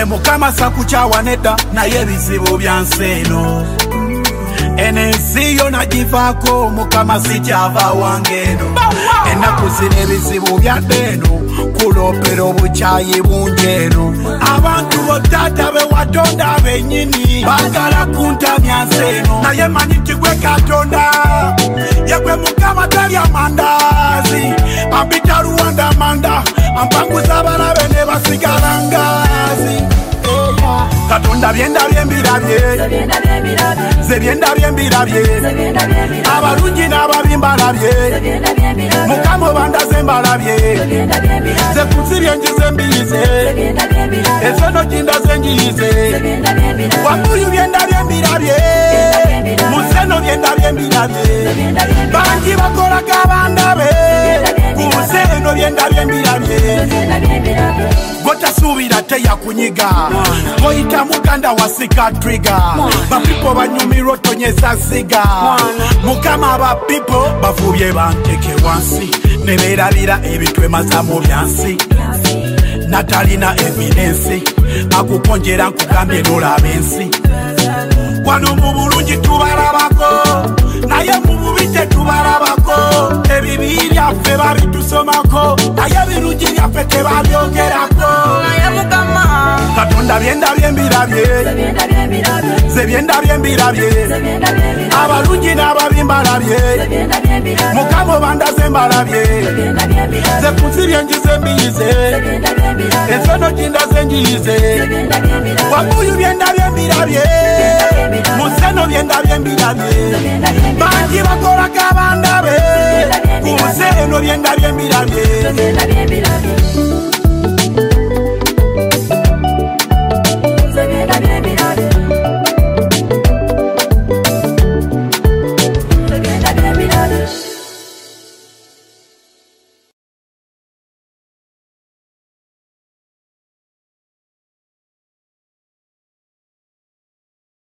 Mukama sakuchawa nedda naye ebizibu byanseno enensi yona givako Mukama sikyava wangeno ennaku zino ebizibu byaddeno kulopera obukyayi bunjeno abantu botata bewatonda benyini bagala kuntamya nseno naye manyi nti gwe Katonda yegwe Mukama talya mandazi ambita Rwanda manda ampanguza abalabe ne basigala ngazi Katonda byendabye mbirabye ze byendabye mbirabye abalungi n'ababi mbalabye Mukama bandaze mbalabye ze kuzibye ngize mbiyize ezono kindaze ngiyize wamuyu byendabye mbirabye museno byendabye mbirabye bangi bakolaga abandabe kuseno byendabye mbirabye gotasuubira teyakunyiga goyita muganda wasika trigger bapipo banyumirwa tonyeza siga Mukama abapipo bafubye banteke wansi ne beerabira ebitwemaza mu byansi natalina evidence akukonjera nkugambye nolaba ensi wano mu bulungi tubalabako naye mu bubi tetubalabako ebibi byaffe babitusomako naye ebirungi byaffe tebabyogerako naye Mukama Katonda byendabye mbirabye ze byendabye mbirabye abalungi n'ababi mbalabye Mukama bandaze mbalabye ze kuzibye ngize mbiyize ensono kindaze ngiyize wamuyu byendabye mbirabye museno byendabye mbirabye bangi bakolaga abandabe kuseno byendabye mbirabye